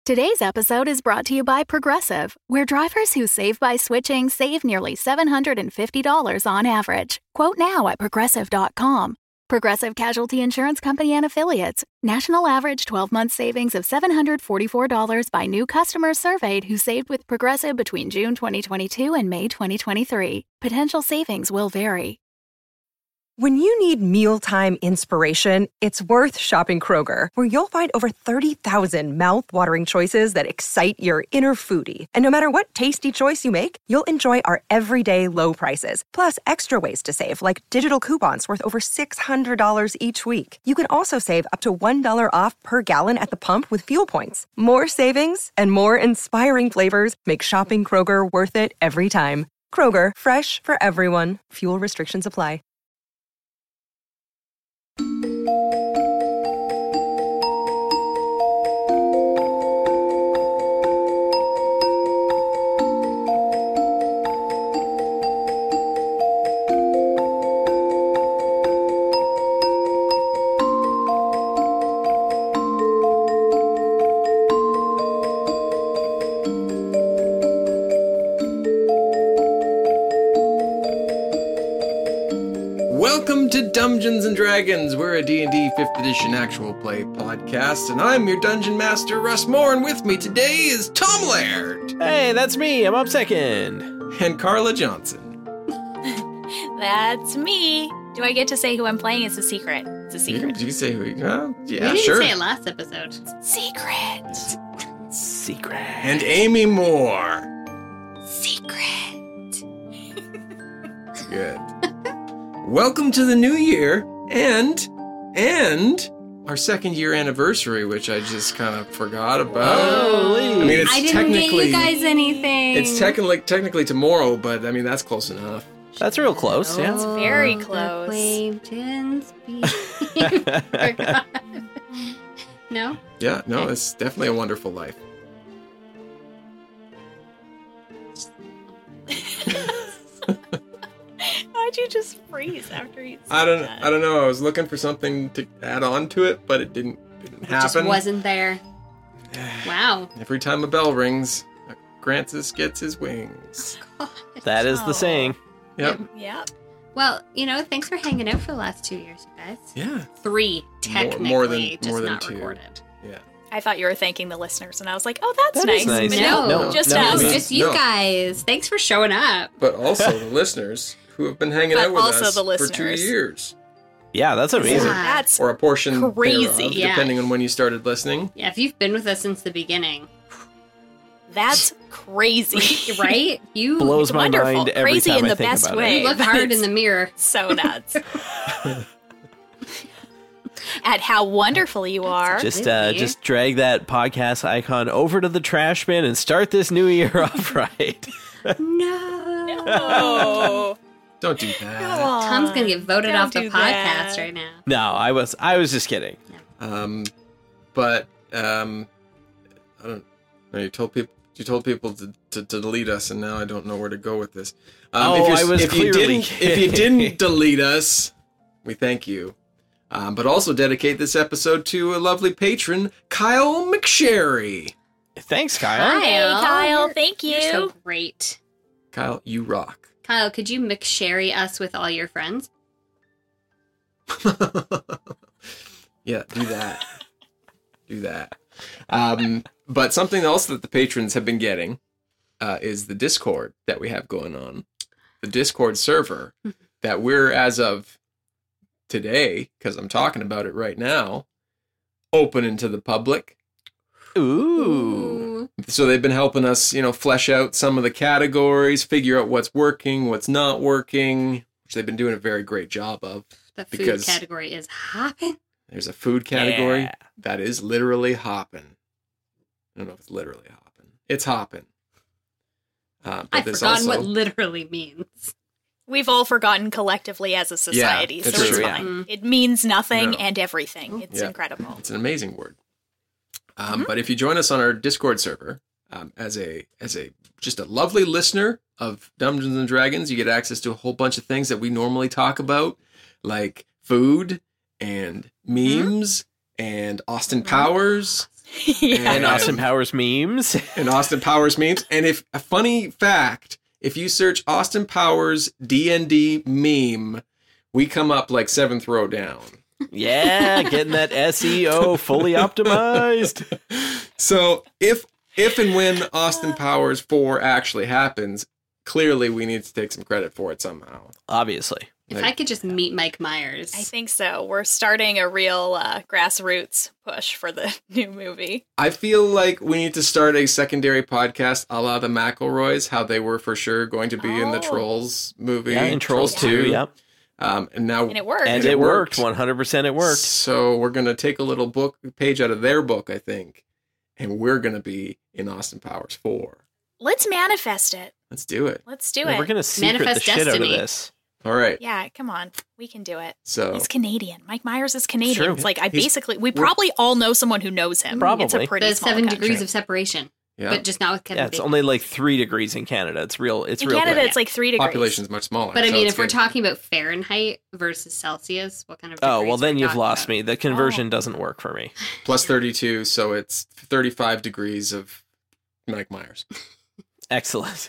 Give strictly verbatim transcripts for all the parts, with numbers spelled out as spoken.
Today's episode is brought to you by Progressive, where drivers who save by switching save nearly seven hundred fifty dollars on average. Quote now at progressive dot com. Progressive Casualty Insurance Company and Affiliates. National average twelve-month savings of seven hundred forty-four dollars by new customers surveyed who saved with Progressive between June twenty twenty-two and May twenty twenty-three. Potential savings will vary. When you need mealtime inspiration, it's worth shopping Kroger, where you'll find over thirty thousand mouth-watering choices that excite your inner foodie. And no matter what tasty choice you make, you'll enjoy our everyday low prices, plus extra ways to save, like digital coupons worth over six hundred dollars each week. You can also save up to one dollar off per gallon at the pump with fuel points. More savings and more inspiring flavors make shopping Kroger worth it every time. Kroger, fresh for everyone. Fuel restrictions apply. Welcome to Dungeons and Dragons. We're a D and D fifth edition actual play podcast, and I'm your Dungeon Master, Russ Moore, and with me today is Tom Laird. Hey, that's me. I'm up second. And Carla Johnson. That's me. Do I get to say who I'm playing? It's a secret. It's a secret. Did you say who? Uh, yeah, we didn't sure. say it last episode. Secret. Secret. And Amy Moore. Secret. Good. Welcome to the new year, and and our second year anniversary, which I just kind of forgot about. Holy. I mean, it's I didn't technically get you guys anything. it's technically technically tomorrow, but I mean that's close enough. That's real close, yeah. It's very the close. acquaintance be forgot. No? Yeah, no, it's definitely a wonderful life. Why'd you just freeze after you said I don't that? I don't know. I was looking for something to add on to it, but it didn't didn't It happen. just wasn't there. Wow. Every time a bell rings, Grancis gets his wings. That is the saying. Yep. Yep. Well, you know, thanks for hanging out for the last two years, you guys. Yeah. Three, technically, more than- just more than not two. recorded. Yeah. I thought you were thanking the listeners, and I was like, oh, that's That is nice. nice. But But no, no, No, just no, us. no. Just you No. guys. Thanks for showing up. But also the listeners who have been hanging But out with also us the for two listeners. years. Yeah, that's amazing. Yeah. That's Or a portion Crazy. thereof, Yeah. depending on when you started listening. Yeah, if you've been with us since the beginning, that's crazy. right? You Blows my Wonderful. mind every Crazy time in I the think best about way. it. you look but hard in it's the mirror. So nuts. At how wonderful you are. Just uh, Really? just drag that podcast icon over to the trash bin and start this new year off right. No. Oh. Don't do that. Tom's gonna get voted Don't off the do podcast that. right now. No, I was I was just kidding. Um, but um, I don't know. You told people you told people to, to, to delete us, and now I don't know where to go with this. Um, Oh, if you're- I was if you clearly didn't if you didn't delete us, we thank you. Um, but also dedicate this episode to a lovely patron, Kyle McSherry. Thanks, Kyle. Hey, Kyle. You're- Thank you. You're so great. Kyle, you rock. Kyle, could you McSherry us with all your friends? Yeah, do that. do that. Um, but something else that the patrons have been getting uh, is the Discord that we have going on. The Discord server that we're, as of today, because I'm talking about it right now, opening to the public. Ooh. So they've been helping us, you know, flesh out some of the categories, figure out what's working, what's not working, which they've been doing a very great job of. The food Because- category is hopping. There's a food category Yeah. that is literally hopping. I don't know if it's literally hopping. It's hopping. Uh, but I've there's forgotten also, what literally means. We've all forgotten collectively as a society, Yeah, so it's it's true, fine. yeah. It means nothing No. and everything. It's Yeah. incredible. It's an amazing word. Um, Mm-hmm. But if you join us on our Discord server um, as a as a just a lovely listener of Dungeons and Dragons, you get access to a whole bunch of things that we normally talk about, like food and memes and Austin Powers Yeah. And Austin Powers memes. and Austin Powers memes. And if a funny fact, if you search Austin Powers D and D meme, we come up like seventh row down. Yeah, getting that S E O fully optimized. So if if and when Austin Powers four actually happens, clearly we need to take some credit for it somehow. Obviously. If I could just meet Mike Myers. I think so. We're starting a real uh, grassroots push for the new movie. I feel like we need to start a secondary podcast a la the McElroys, how they were for sure going to be in the Oh. Trolls movie. Yeah, in Trolls two, yep. Um, and now And it worked. And it it worked. worked. one hundred percent it worked. So we're going to take a little book page out of their book, I think, and we're going to be in Austin Powers four. Let's manifest it. Let's do it. Let's do And it. we're going to secret the Manifest shit out of destiny. this. All right. Yeah, come on. We can do it. So He's Canadian. Mike Myers is Canadian. True. It's like I He's- basically, we probably all know someone who knows him. It's Probably. a pretty the small seven country. degrees of separation, yeah, but just not with Kevin Yeah, it's Bacon. only like three degrees in Canada. It's real. It's In real. Canada, big. it's like three degrees. population's much smaller. But I so mean, it's if we're good. talking about Fahrenheit versus Celsius, what kind of Oh, degrees well, are then we you've talking lost about? me. The conversion doesn't work for me. plus thirty-two, so it's thirty-five degrees of Mike Myers. Excellent.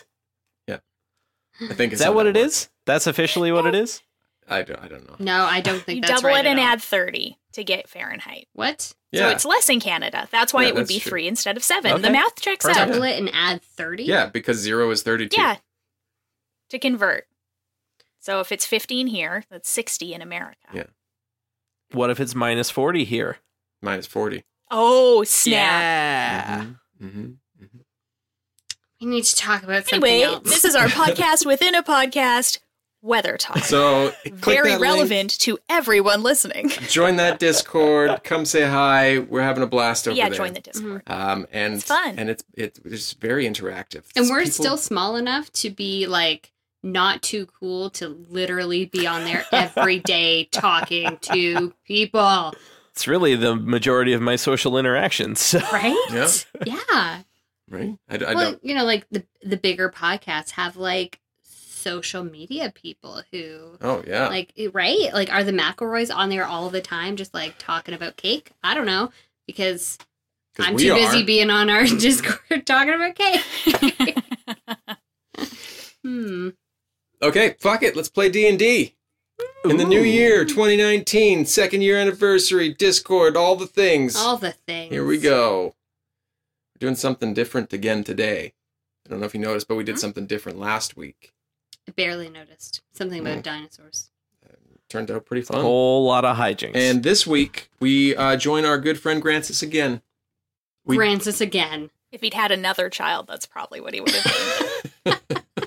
I think it's Is that how what it works. is? That's officially what it is? I don't, I don't know. No, I don't think You that's double right it and at all. add thirty to get Fahrenheit. What? Yeah, So it's less in Canada. That's why Yeah, it would that's be true. three instead of seven. Okay. The math checks Perfect. out. Double it and add thirty? yeah, because zero is thirty-two. Yeah. To convert. So if it's fifteen here, that's sixty in America. Yeah. What if it's minus forty here? Minus forty. Oh, snap. Yeah. Mm-hmm. Mm-hmm. We need to talk about something Anyway, else. this is our podcast within a podcast, Weather Talk. So click Very that link, relevant to everyone listening. join that Discord. Come say hi. We're having a blast over yeah, there. join the Discord. Um, and It's fun. and it's it's it's very interactive. and we're People- still small enough to be like not too cool to literally be on there every day talking to people. It's really the majority of my social interactions. Right? Yeah. Yeah. right. I, I well, don't. you know, like the the bigger podcasts have like social media people who Oh yeah. like right? Like are the McElroys on there all the time just like talking about cake? I don't know. Because 'Cause I'm we too are. busy being on our Discord talking about cake. hmm. Okay, fuck it. Let's play D and D. In the new year, twenty nineteen, second year anniversary, Discord, all the things. All the things. Here we go. We're doing something different again today. I don't know if you noticed, but we did something different last week. I barely noticed. Something about Mm. dinosaurs. Turned out pretty A fun. whole lot of hijinks. And this week, we uh, join our good friend Grancis again. We, Grants us again. If he'd had another child, that's probably what he would have done.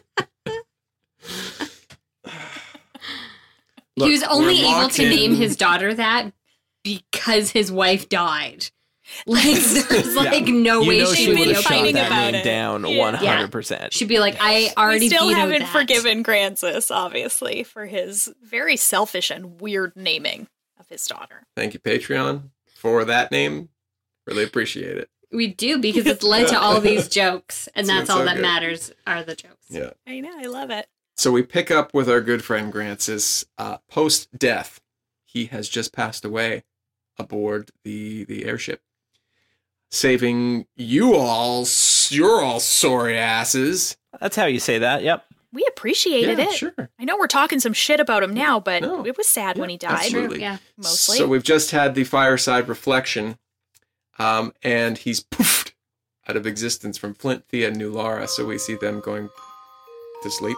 Look, he was only we're able locked to in. name his daughter that because his wife died. Like there's like no you way know she she would would would be have be shot fighting that about name it. down Yeah. one hundred percent. She'd be like, I already we still vetoed haven't that. forgiven Grancis, obviously, for his very selfish and weird naming of his daughter. Thank you, Patreon, for that name. Really appreciate it. We do because it's led to all these jokes, and So that's it's all so that good. matters are the jokes. Yeah. I know, I love it. So we pick up with our good friend Grancis uh, post-death. He has just passed away aboard the the airship, saving you all. You're all sorry asses. That's how you say that. Yep. We appreciated yeah, it. sure. I know we're talking some shit about him now, but No. it was sad when he Yeah, died. absolutely. Yeah. Mostly. So we've just had the fireside reflection, um, and he's poofed out of existence from Flint, Thea, and New Lara. So we see them going to sleep.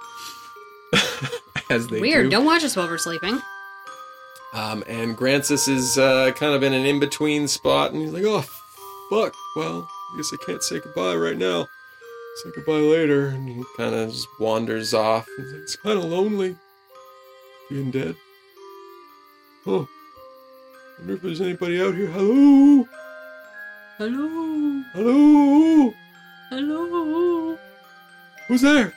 As they Weird. do. Don't watch us while we're sleeping. Um, and Grancis is uh, kind of in an in-between spot, and he's like, oh, fuck, well, I guess I can't say goodbye right now. Say goodbye later. And he kind of just wanders off. He's like, it's kind of lonely being dead. Oh, wonder if there's anybody out here. Hello? Hello. Hello? Hello. Who's there?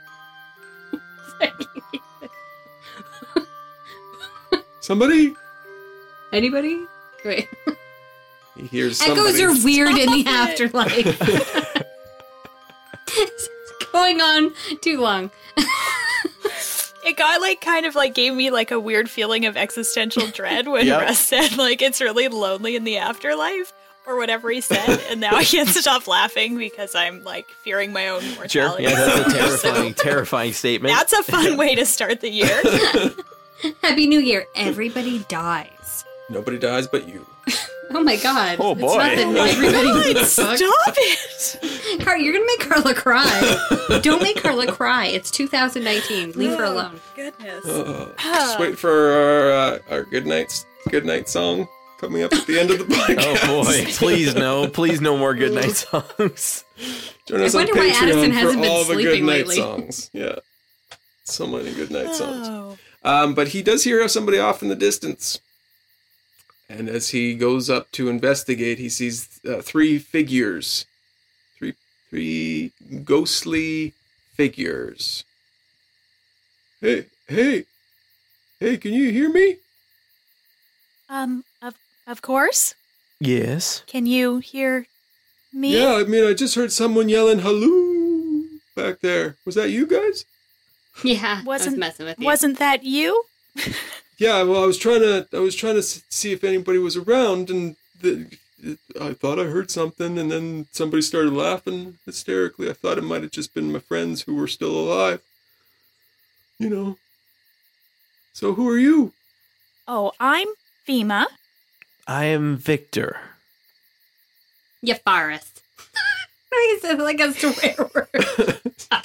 Somebody? Anybody? Wait. He hears somebody. Echoes are weird in the Stop it. afterlife. It's going on too long. It got like kind of like gave me like a weird feeling of existential dread when Yep. Russ said like it's really lonely in the afterlife. or whatever he said, and now I can't stop laughing because I'm like fearing my own Sure. mortality. Yeah, that's a terrifying, terrifying statement. That's a fun way to start the year. Happy New Year. Everybody dies. Nobody dies but you. Oh my god. Oh, It's boy. not that everybody God, stop it! Car- You're gonna make Carla cry. Don't make Carla cry. It's two thousand nineteen. Leave her alone. Goodness. Uh, just wait for our uh, our good night good night song coming up at the end of the podcast. Oh boy! Please no! Please no more good night songs. Join us I on wonder why Addison Patreon hasn't for been all the good sleeping night lately. songs. Yeah, so many good night songs. Oh. Um, but he does hear somebody off in the distance, and as he goes up to investigate, he sees uh, three figures, three three ghostly figures. Hey, hey, hey! Can you hear me? Um, of of course. Yes. Can you hear me? Yeah, I mean, I just heard someone yelling "Halloo" back there. Was that you guys? Yeah. I was Wasn't messing with you. Wasn't that you? Yeah, well, I was trying to, I was trying to s- see if anybody was around, and the, I thought I heard something, and then somebody started laughing hysterically. I thought it might have just been my friends who were still alive. You know. So who are you? Oh, I'm Fema. I am Victor. You forest. He said like a swear word.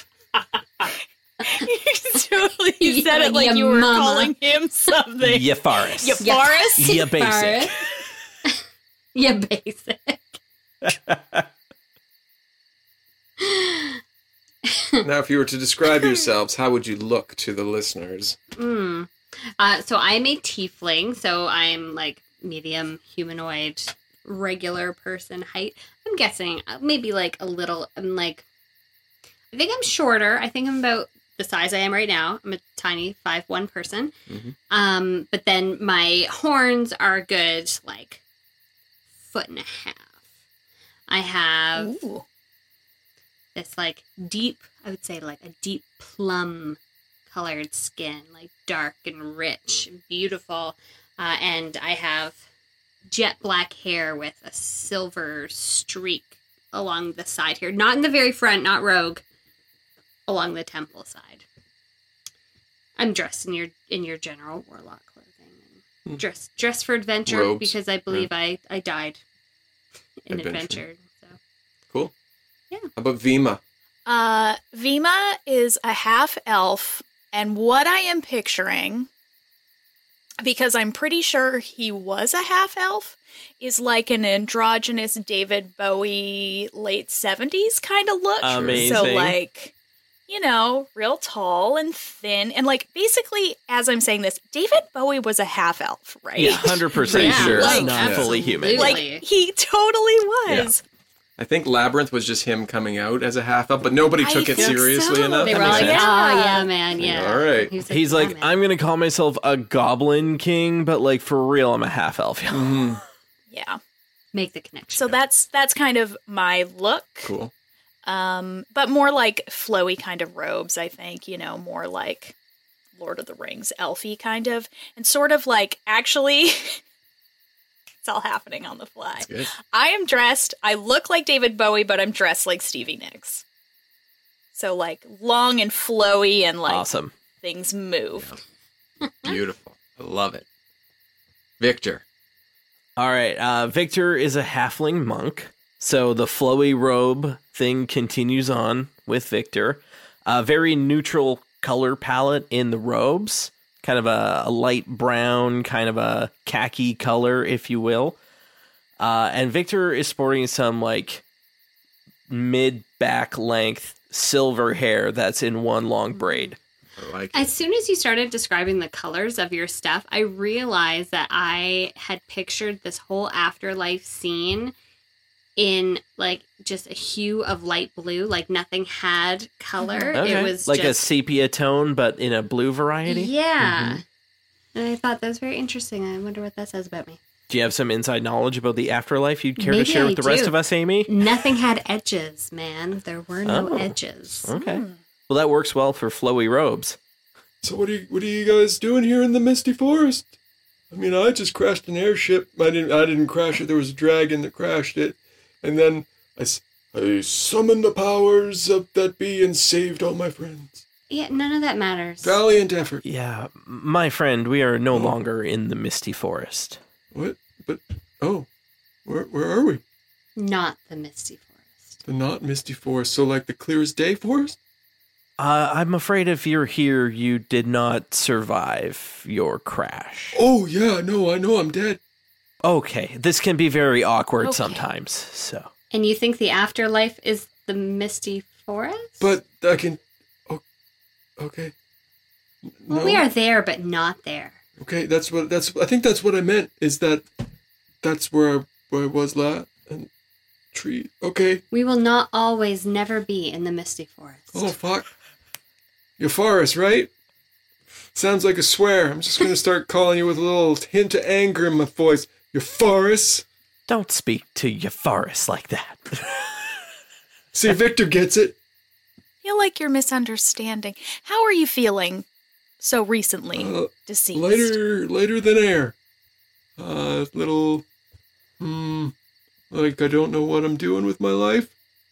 You totally Yeah, said it like ya you were mama. calling him something. Ya forest. You forest? Ya basic. Forest. Yeah, basic. Now, if you were to describe yourselves, how would you look to the listeners? Mm. Uh, so I'm a tiefling, so I'm like medium humanoid, regular person height. I'm guessing uh, maybe like a little. I'm like, I think I'm shorter. I think I'm about the size I am right now. I'm a tiny five one person. Mhm. Um, but then my horns are a good like foot and a half. I have Ooh. this like deep, I would say like a deep plum colored skin, like dark and rich and beautiful. Uh, and I have jet black hair with a silver streak along the side here. Not in the very front, not rogue, along the temple side. I'm dressed in your in your general warlock clothing. And dressed dressed for adventure Robes. because I believe I, I died in Adventure. adventure. So Cool. Yeah. How about Vima? Uh, Vima is a half elf, and what I am picturing, because I'm pretty sure he was a half elf, is like an androgynous David Bowie late seventies kind of look. Amazing. So like, you know, real tall and thin, and like basically, as I'm saying this, David Bowie was a half elf, right? Yeah, hundred percent Yeah, sure. like- Not fully human. Like he totally was. I think Labyrinth was just him coming out as a half elf, but nobody I took it think seriously so. enough. they were That like, makes sense. oh Yeah. yeah, man, yeah. All right. He was He's "Yeah, like, man." I'm gonna call myself a goblin king, but like for real, I'm a half elf. Mhm. Yeah. make the connection. So that's that's kind of my look. Cool. Um, but more like flowy kind of robes, I think, you know, more like Lord of the Rings, elfy kind of, and sort of like actually it's all happening on the fly. Good. I am dressed, I look like David Bowie, but I'm dressed like Stevie Nicks. So like long and flowy and like Awesome. things move. Beautiful. I love it. Victor. All right. Uh, Victor is a halfling monk. So the flowy robe thing continues on with Victor. A very neutral color palette in the robes. Kind of a, a light brown, kind of a khaki color, if you will. Uh, and Victor is sporting some like mid back length silver hair that's in one long braid. I like it. As soon as you started describing the colors of your stuff, I realized that I had pictured this whole afterlife scene in like just a hue of light blue, like nothing had color. Okay. It was like a just, sepia tone, but in a blue variety. yeah. And I thought that was very interesting. I wonder what that says about me. Do you have some inside knowledge about the afterlife you'd care Maybe to share I with the rest do. of us, Amy? Nothing had edges, man. There were no Oh. edges. Okay. Well, that works well for flowy robes. So what are you what are you guys doing here in the misty forest? I mean, I just crashed an airship. I didn't. I didn't crash it. There was a dragon that crashed it, and then I, I summoned the powers of that be and saved all my friends. Yeah, none of that matters. Valiant effort. Yeah, my friend, we are no longer in the Misty Forest. What? But oh, where where are we? Not the Misty Forest. The not Misty Forest. So like the clear as day forest. Uh, I'm afraid if you're here, you did not survive your crash. Oh yeah, no, I know I'm dead. Okay, this can be very awkward Okay. sometimes. So And you think the afterlife is the Misty Forest? But I can. Oh, okay. Well, No. we are there, but not there. Okay, that's what that's. I think that's what I meant. Is that that's where I, where I was last and tree. Okay. We will not always never be in the Misty Forest. Oh fuck. You're Forrest, right? Sounds like a swear. I'm just gonna start calling you with a little hint of anger in my voice. You're Forrest. don't speak to your forest like that. See, Victor gets it. feel like you're misunderstanding. How are you feeling so recently Uh, deceased? Lighter, lighter than air. Uh, little, hmm, like I don't know what I'm doing with my life.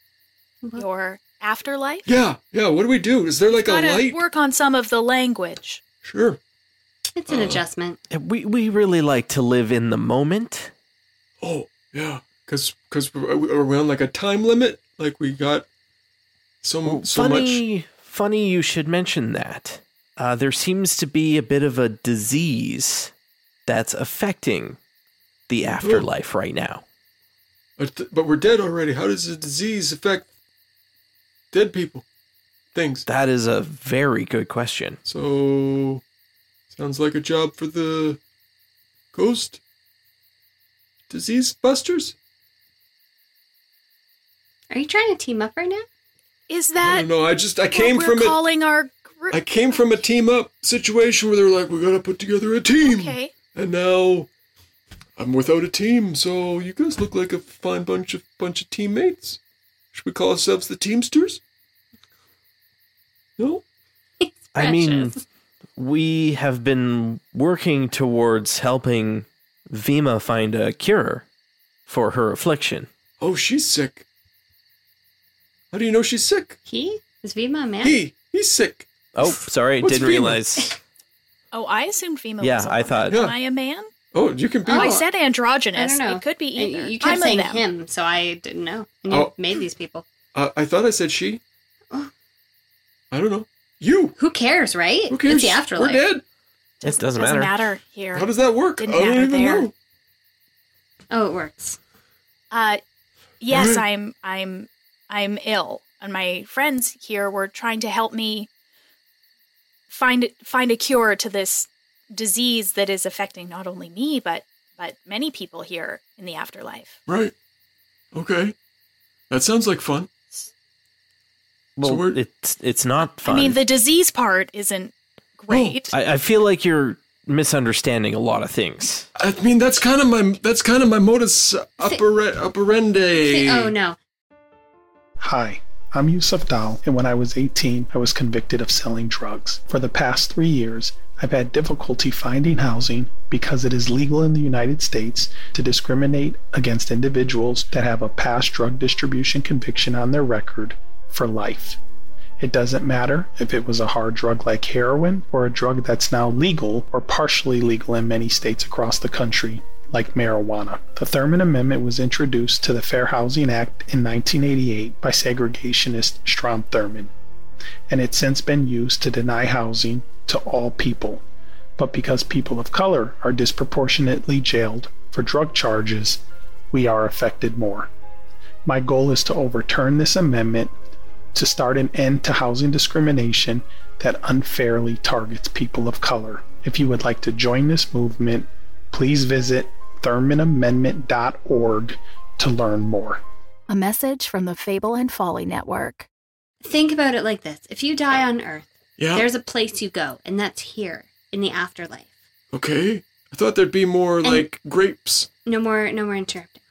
Your afterlife? Yeah, yeah. What do we do? Is there like a Gotta light? work on some of the language. Sure. It's an Uh, adjustment. we we really like to live in the moment. Oh, yeah. Cause, cause we're are we on like a time limit? Like we got so Well, so much. funny, funny you should mention that. Uh, there seems to be a bit of a disease that's affecting the afterlife right now. But, th- but we're dead already. How does the disease affect dead people? Things. That is a very good question. So, sounds like a job for the ghost disease busters. Are you trying to team up right now? Is I that don't know. I just I what came we're from it. calling our group? I came from a team up situation where they were like, we gotta put together a team. Okay. And now I'm without a team, so you guys look like a fine bunch of bunch of teammates. Should we call ourselves the Teamsters? No? I mean, Precious. we have been working towards helping Vima find a cure for her affliction. Oh, she's sick. How do you know she's sick? He? Is Vima a man? He, he's sick. Oh, sorry, What's didn't Vima? realize. Oh, I assumed Fema Yeah, was a I woman. thought- Yeah. Am I a man? Oh, you can be. Oh, I Oh, said androgynous. I don't know. It could be Uh, either. You kept I'm a saying them. him, so I didn't know. And you Oh. made these people. Uh, I thought I said she. Oh. I don't know. You. Who cares, right? Who cares? It's the afterlife. We're dead. It doesn't Doesn't matter. matter here. How does that work? Didn't I don't matter even there. know. Oh, it works. Uh, yes, Alright. I'm, I'm, I'm ill, and my friends here were trying to help me find find a cure to this disease that is affecting not only me but but many people here in the afterlife. Right. Okay. That sounds like fun. Well, we're- it's it's not fun. I mean, the disease part isn't great. I, I feel like you're misunderstanding a lot of things. I mean, that's kind of my that's kind of my modus opera, operandi. Oh, no. Hi, I'm Yusuf Dal, and when I was eighteen, I was convicted of selling drugs. For the past three years, I've had difficulty finding housing because it is legal in the United States to discriminate against individuals that have a past drug distribution conviction on their record for life. It doesn't matter if it was a hard drug like heroin or a drug that's now legal or partially legal in many states across the country, like marijuana. The Thurman Amendment was introduced to the Fair Housing Act in nineteen eighty-eight by segregationist Strom Thurmond, and it's since been used to deny housing to all people. But because people of color are disproportionately jailed for drug charges, we are affected more. My goal is to overturn this amendment to start an end to housing discrimination that unfairly targets people of color. If you would like to join this movement, please visit thurman amendment dot org to learn more. A message from the Fable and Folly Network. Think about it like this. If you die on Earth, Yeah. there's a place you go, and that's here in the afterlife. Okay. I thought there'd be more like grapes. No more, no more interrupting.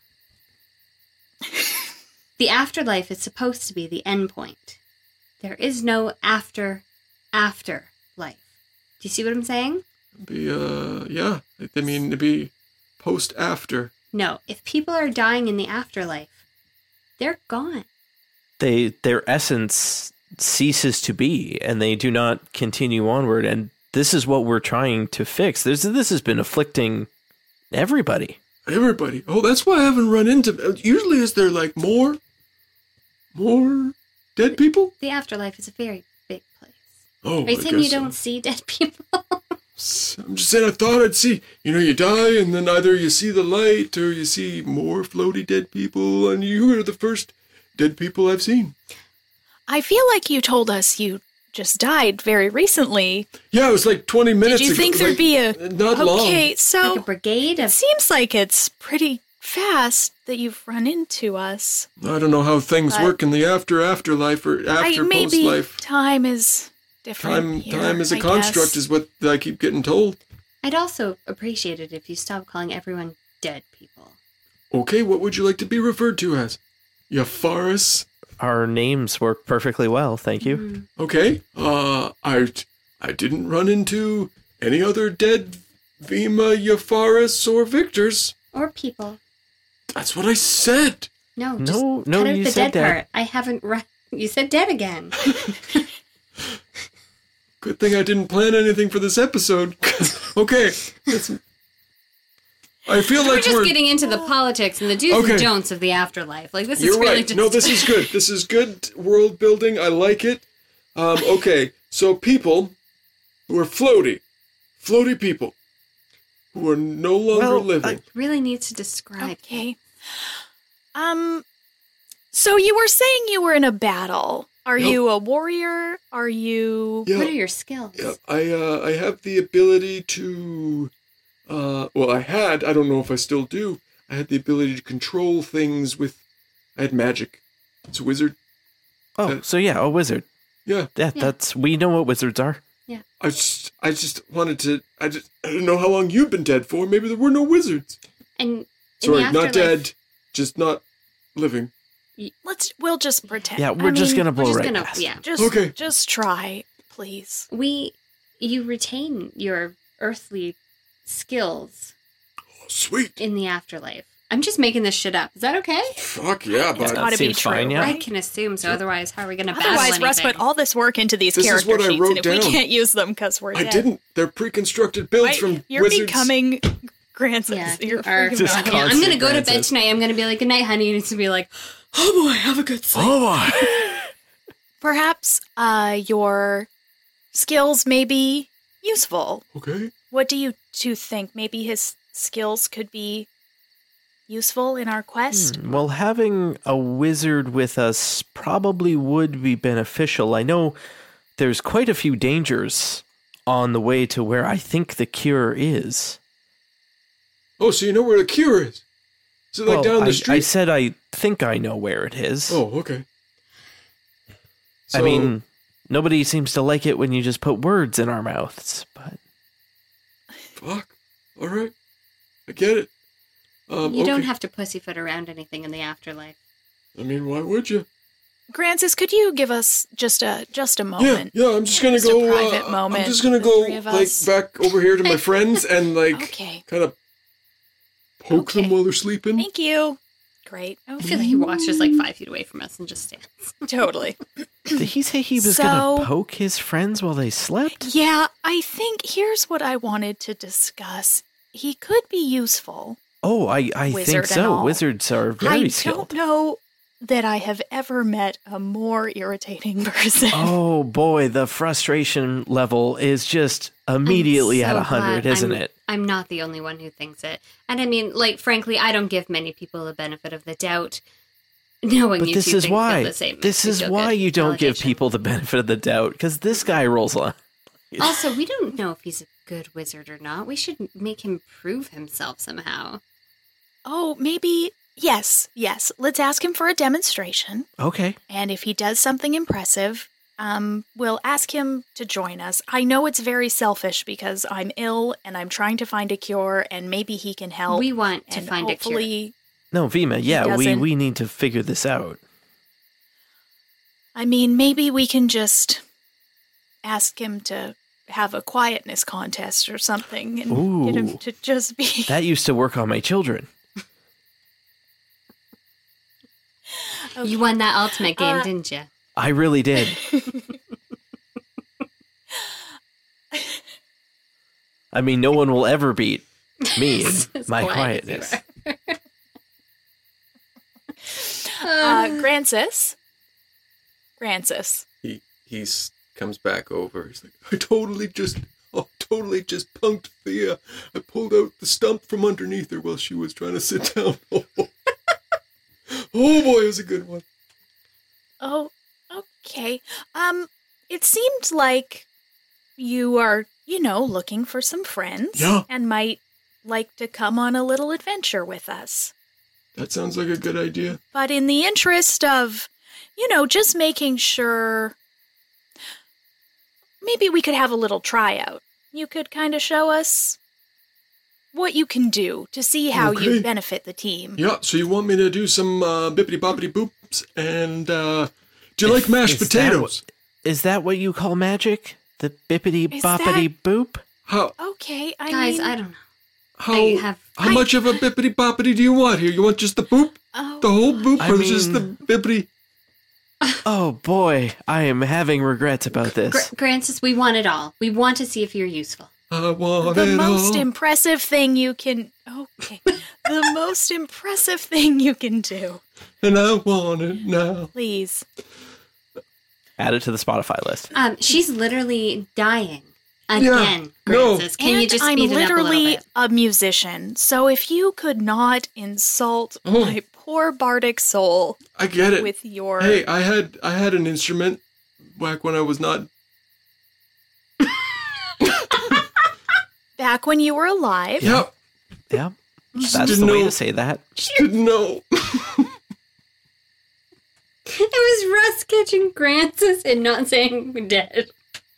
The afterlife is supposed to be the end point. There is no after, after life. Do you see what I'm saying? Be, uh, yeah. I mean, it'd be post-after. No, if people are dying in the afterlife, they're gone. They their essence ceases to be, and they do not continue onward. And this is what we're trying to fix. This this has been afflicting everybody. Everybody. Oh, that's why I haven't run into. Usually, is there like more, more dead people? The afterlife is a very big place. Oh, Are you I saying you guess so. don't see dead people? I'm just saying I thought I'd see, you know, you die and then either you see the light or you see more floaty dead people, and you are the first dead people I've seen. I feel like you told us you just died very recently. Yeah, it was like twenty minutes Did you ago. think there'd like, be a... Not long. Okay, so... Like a brigade It of... seems like it's pretty fast that you've run into us. I don't know how things But- work in the after afterlife or I, after maybe post-life. time is different Time, here, time as a I construct guess. is what I keep getting told. I'd also appreciate it if you stopped calling everyone dead people. Okay, what would you like to be referred to as? Yafaris? Our names work perfectly well, thank you. Mm. Okay. Uh, I, I didn't run into any other dead Vima, Yafaris, or Victors. Or people. That's what I said. No, just No, no, cut out you the said dead dead. part. I haven't read... You said dead again. Good thing I didn't plan anything for this episode. Okay. It's, I feel We're like just we're... getting into the politics and the do's Okay. and don'ts of the afterlife. Like, this is You're really right. just... No, this is good. This is good world building. I like it. Um, okay, so people who are floaty, floaty people who are no longer Well, living. really needs to describe. Okay. Um, so you were saying you were in a battle. Are Yep. you a warrior? Are you... yeah, What are your skills? yeah, I uh, I have the ability to. Uh, well, I had. I don't know if I still do. I had the ability to control things with. I had magic. It's a wizard. Oh, Uh, so yeah, a wizard. Yeah. Yeah, Yeah. that's we know what wizards are. I just. I just wanted to. I just. I don't know how long you've been dead for. Maybe there were no wizards. And in Sorry, the not afterlife, dead. Just not living. Let's... We'll just pretend. Yeah, we're I just mean, gonna blow We're just right gonna... past. Yeah. Just, Okay. just try, please. We... You retain your earthly skills Oh, sweet. in the afterlife. I'm just making this shit up. Is that okay? Fuck yeah, It's bud. gotta be seems true, fine, yeah. I right? can assume so. Otherwise, how are we going to battle Otherwise, Russ anything? put all this work into these This is character what I sheets, wrote and if we down. can't use them because we're I dead... didn't. They're pre-constructed builds Right? from You're wizards. becoming Grancis. Yeah, You're you are. freaking Just out. Yeah, I'm going to go to Constant bed glances. tonight. I'm going to be like, good night, honey. And it's going to be like, oh boy, have a good sleep. Oh boy. Perhaps uh, your skills may be useful. Okay. What do you two think? Maybe his skills could be useful in our quest? Hmm, Well, having a wizard with us probably would be beneficial. I know there's quite a few dangers on the way to where I think the cure is. Oh, so you know where the cure is? Is it like Well, down the I, street? I said I think I know where it is. Oh, okay. I So- mean, nobody seems to like it when you just put words in our mouths, but fuck. All right, I get it. Um, You don't okay. have to pussyfoot around anything in the afterlife. I mean, why would you? Grancis, could you give us just a just a Yeah, moment? yeah. I'm just gonna Just a go. private uh, moment, I'm just gonna the go three of like us. back over here to my friends and like Okay. kind of poke them Okay. while they're sleeping. Thank you. Great. I feel like he walks just like five feet away from us and just stands. Totally. did he say he was So- going to poke his friends while they slept? Yeah, I think here's what I wanted to discuss. He could be useful. Oh, I, I Wizard think and so. all. Wizards are very I skilled. don't know that I have ever met a more irritating person. Oh boy, the frustration level is just immediately I'm at so a hundred, glad isn't I'm- it? I'm not the only one who thinks it. And I mean, like, frankly, I don't give many people the benefit of the doubt. Knowing But you this two is think why. the same This makes me is feel why good. you don't give Validation. people the benefit of the doubt, because this guy rolls on. Also, we don't know if he's a good wizard or not. We should make him prove himself somehow. Oh, maybe. Yes, yes. Let's ask him for a demonstration. Okay. And if he does something impressive, um, we'll ask him to join us. I know it's very selfish because I'm ill and I'm trying to find a cure, and maybe he can help. We want to and find a cure. hopefully, No, Vima, yeah, we, doesn't- we need to figure this out. I mean, maybe we can just ask him to have a quietness contest or something and Ooh. get him to just be. That used to work on my children. Okay. You won that ultimate game, Uh, didn't you? I really did. I mean, no one will ever beat me in As my quiet as quietness. Uh, Grancis. Grancis. He he s- comes back over. He's like, I totally just, oh, totally just punked Thea. I pulled out the stump from underneath her while she was trying to sit down. Oh, oh boy, it was a good one. Oh, okay. Um, it seemed like you are, you know, looking for some friends. Yeah. And might like to come on a little adventure with us. That sounds like a good idea. But in the interest of, you know, just making sure, maybe we could have a little tryout. You could kind of show us what you can do to see how Okay. you benefit the team. Yeah, so you want me to do some uh, bippity boppity boops and uh, do you like mashed Is that potatoes? what- Is that what you call magic? The bippity Is boppity boop? How Okay, I Guys, mean, I don't know. how I have- how I- much of a bippity boppity do you want here? You want just the boop, oh, the whole boop, I or just the mean- bippity? Oh boy, I am having regrets about this. Gr- Grancis, we want it all. We want to see if you're useful. I want the it most all. impressive thing you can. Okay, the most impressive thing you can do. And I want it now. Please. Add it to the Spotify list. Um, she's literally dying again. Yeah, no. Grancis, can and you just I'm speed it up a little literally bit? a musician, so if you could not insult Oh. my poor bardic soul I get it. with your. Hey, I had I had an instrument back when I was not. Back when you were alive. Yep. Yeah, Just that's didn't the way know. to say that. Just didn't know. It was Russ catching Grancis and not saying we're dead.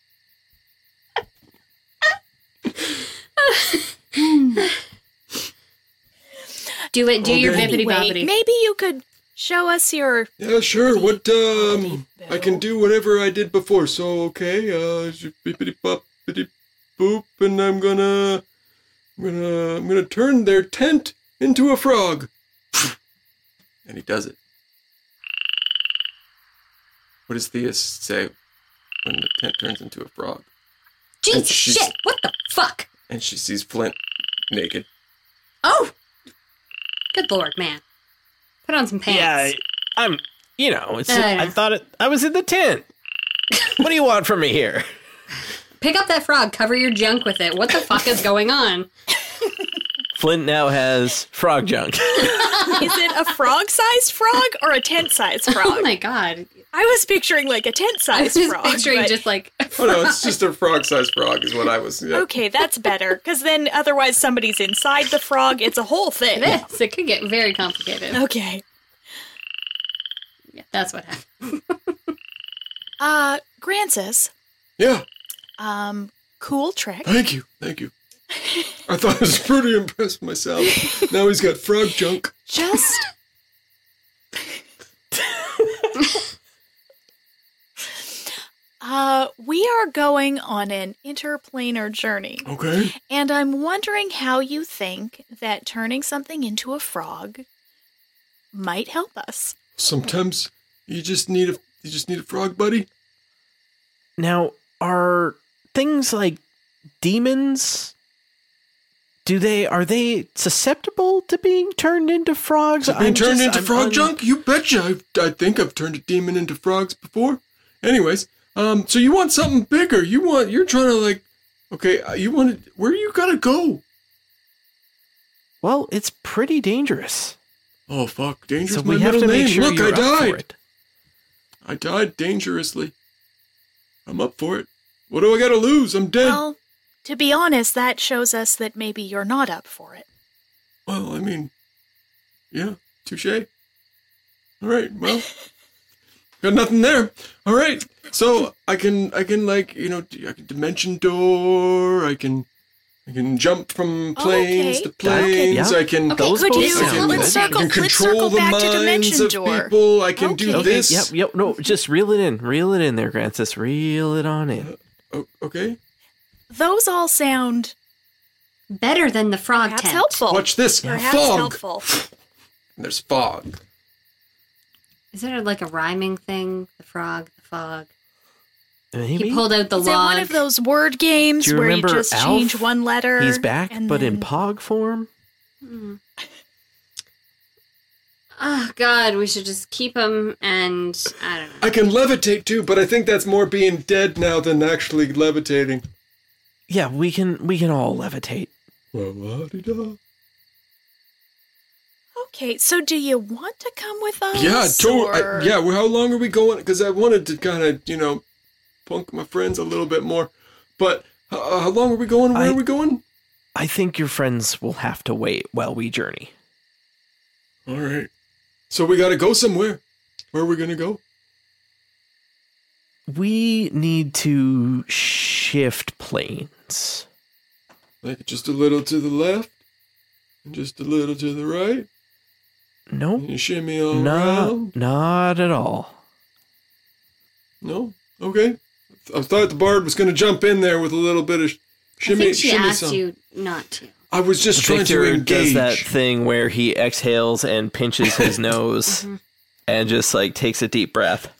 Do it. Do your Okay. bippity Anyway, boppity. maybe you could show us your. Yeah, sure. What um, Bippity I can do whatever I did before. So okay, uh, bippity bop, bippity boop, and I'm gonna, I'm gonna, I'm gonna turn their tent into a frog. And he does it. What does Thea say when the tent turns into a frog? Jesus she's- shit! What the fuck? And she sees Flint naked. Oh, good lord, man! Put on some pants. Yeah, I, I'm. You know, it's. Uh, I thought it. I was in the tent. What do you want from me here? Pick up that frog. Cover your junk with it. What the fuck is going on? Flint now has frog junk. Is it a frog-sized frog or a tent-sized frog? Oh my god! I was picturing like a I was tent-sized just frog. picturing but- just like. Oh no, it's just a frog-sized frog, is what I was. Yeah. Okay, that's better, because then otherwise somebody's inside the frog. It's a whole thing. It is. It could get very complicated. Okay. Yeah, that's what happened. Uh, Grancis, Yeah. um, cool trick. Thank you. Thank you. I thought I was pretty impressed myself. Now he's got frog junk. Just. uh, we are going on an interplanar journey, Okay. and I'm wondering how you think that turning something into a frog might help us. Sometimes you just need a you just need a frog buddy. Now, are things like demons? Do they are they susceptible to being turned into frogs? Being I'm turned just- into I'm frog un- junk? You betcha. I, I think I've turned a demon into frogs before. Anyways, um, so you want something bigger? You want you're trying to like, okay, uh, you want to, where you gotta go? Well, it's pretty dangerous. Oh fuck, dangerous. So my we have middle to name. make sure Look, you're I up for died. it. I died dangerously. I'm up for it. What do I gotta lose? I'm dead. Well, to be honest, that shows us that maybe you're not up for it. Well, I mean, yeah, touche. All right, well, got nothing there. All right, so I can, I can like, you know, I can dimension door. I can, I can jump from Oh, planes okay. to planes. Yeah. I can, Okay, Those could both you sound I can, good. let's I circle, can let's control circle the back to minds Dimension of Door. people. I can do Okay. Okay, this. yep, yep. No, just reel it in, reel it in there, Grancis. Reel it on in. O- okay. those all sound Better than the frog perhaps tent. helpful. Watch this. Perhaps Fog. helpful. There's fog. Is there like a rhyming thing? The frog, the fog. Maybe. He pulled out the Is it log. one of those word games Do you where you remember just Alf? change one letter? He's back, and but in then- Pog form. Hmm. Oh, God, we should just keep him and I don't know. I can levitate too, but I think that's more being dead now than actually levitating. Yeah, we can we can all levitate. La-la-di-da. Okay, so do you want to come with us? Yeah, to- or- I, yeah. Well, how long are we going? Because I wanted to kind of, you know, punk my friends a little bit more. But uh, how long are we going? Where I- are we going? I think your friends will have to wait while we journey. All right. So we got to go somewhere. Where are we going to go? We need to shift planes. Like just a little to the left, and just a little to the right. Nope. And you shimmy all Not, around. not at all. No. Okay. I thought the bard was going to jump in there with a little bit of I shimmy. think she shimmy asked some. you not to. I was just trying Victor to engage. does that thing where he exhales and pinches his nose and just like takes a deep breath.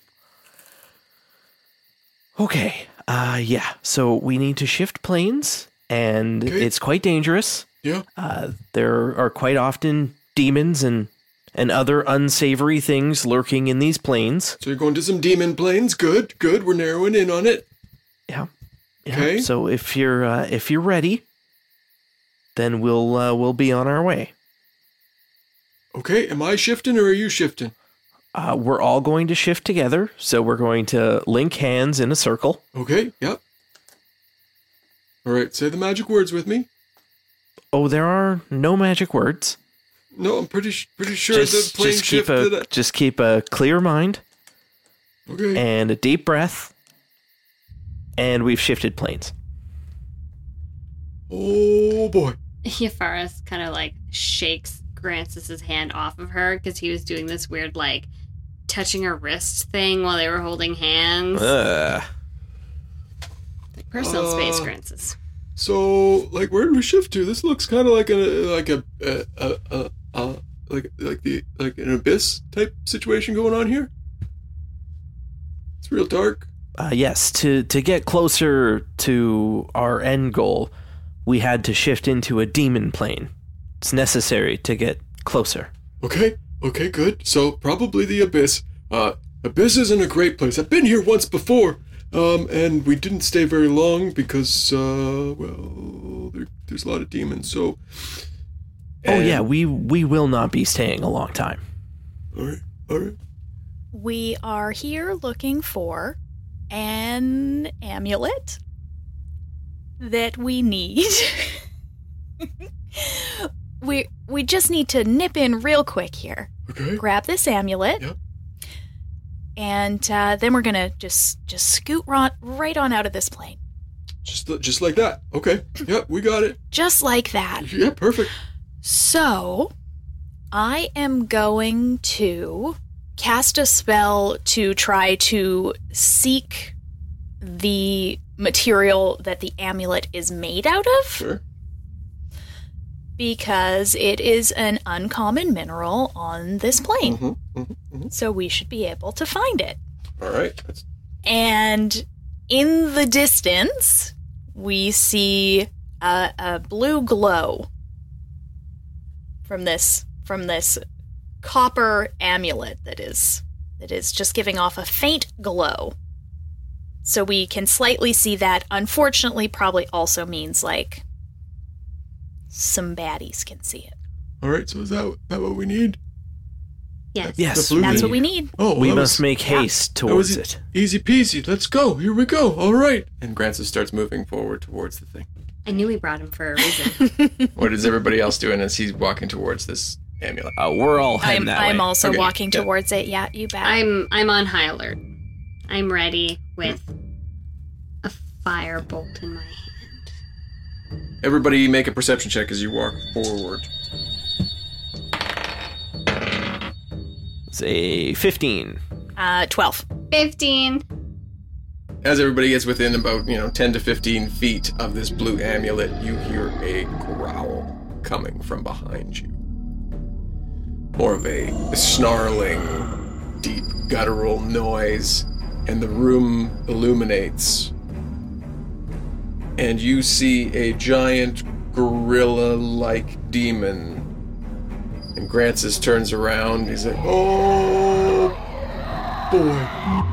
Okay. Uh yeah. So we need to shift planes and Okay. it's quite dangerous. Yeah. Uh there are quite often demons and and other unsavory things lurking in these planes. So you're going to some demon planes. Good. Good. We're narrowing in on it. Yeah. Yeah. Okay. So if you're uh, if you're ready, then we'll uh, we'll be on our way. Okay. Am I shifting or are you shifting? Uh, we're all going to shift together, so we're going to link hands in a circle. Okay. Yep. All right. Say the magic words with me. Oh, there are no magic words. No, I'm pretty sh- pretty sure Just, the plane just keep shifted. a just keep a clear mind Okay. and a deep breath, and we've shifted planes. Oh boy. Yafaris kind of like shakes Grancis's hand off of her because he was doing this weird like touching her wrist thing while they were holding hands. Ugh. Like personal Uh, space, Grancis. So, like, where do we shift to? This looks kind of like a like a a, a, a, a like like the like an abyss type situation going on here. It's real dark. Uh, yes, to to get closer to our end goal, we had to shift into a demon plane. It's necessary to get closer. Okay, okay, good. So probably the abyss. Uh, abyss isn't a great place. I've been here once before, um, and we didn't stay very long because, uh, well, there, there's a lot of demons. So. Oh and- yeah, we we will not be staying a long time. All right, all right. We are here looking for an amulet that we need. we we just need to nip in real quick here. Okay. Grab this amulet. Yep. And uh, then we're gonna just just scoot ron- right on out of this plane, Just just like that. Okay. Yep, we got it. just like that. Yeah, perfect. So, I am going to cast a spell to try to seek the material that the amulet is made out of, Sure. because it is an uncommon mineral on this plane. Mm-hmm, mm-hmm, mm-hmm. So we should be able to find it. All right. That's, And in the distance, we see a, a blue glow from this from this copper amulet that is that is just giving off a faint glow. So we can slightly see that. Unfortunately, probably also means like some baddies can see it. all right. So is that that what we need? Yes. Yes, The blue That's thing. what we need. Oh, we that must was- make haste towards that was it. Easy peasy. Let's go. Here we go. All right. And Grancis starts moving forward towards the thing. I knew we brought him for a reason. What is everybody else doing as he's walking towards this amulet? Uh, we're all heading I'm, that I'm way. also Okay, walking yeah. towards it. Yeah, you bet. I'm I'm on high alert. I'm ready with a firebolt in my hand. Everybody make a perception check as you walk forward. It's a fifteen. uh, twelve. Fifteen. as everybody gets within about, you know, ten to fifteen feet of this blue amulet, you hear a growl coming from behind you. More of a snarling, deep, guttural noise, and the room illuminates. And you see a giant gorilla-like demon. And Grancis turns around, he's like, oh, boy.